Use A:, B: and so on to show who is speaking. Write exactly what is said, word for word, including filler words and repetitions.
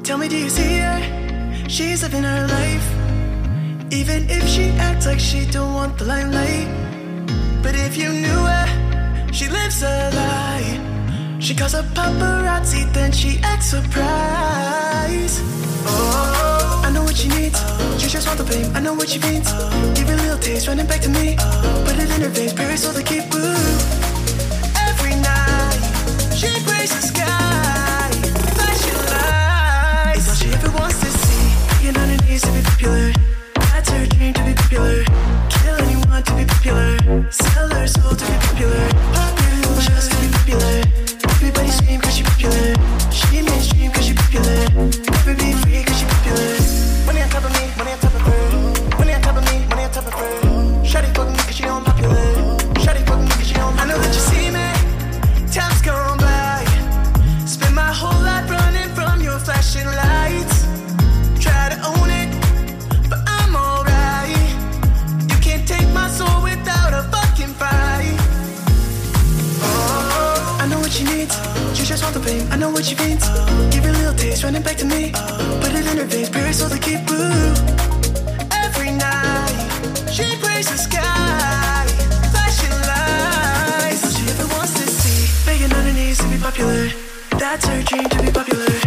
A: Tell me, do you see her? She's living her life. Even if she acts like she don't want the limelight. But if you knew her, she lives a lie. She calls a paparazzi, then she acts surprised. Oh, I know what she needs. She just wants the fame, I know what she means. Give her a little taste, running back to me. Put it in her veins, pray so they keep boo. Every night, she prays the sky. Flashing lights, it's all she ever wants to see. Being on her knees to be popular. That's her dream, to be popular. Kill anyone to be popular. Sell her soul to be popular. Popular, just to be popular. Everybody scream cause she popular. She mainstream cause she popular. Never be free cause she popular. Money on top of me, money on top of her. Money on top of me, money on top of her. Shawty fucking me cause she know I'm popular. Shawty fucking me cause she know I'm popular. I know that you see me. Time's gone by. Spend my whole life running from your flashing lights. Try to own it, but I'm alright. You can't take my soul without a fucking fight. Oh, I know what she needs. She just wants the fame, I know what she means. Give her a little taste, running back to me. Put it in her veins, pray so they keep boo. Every night, she prays the sky. Flashing lights, all she ever wants to see. Begging on her knees to be popular. That's her dream, to be popular.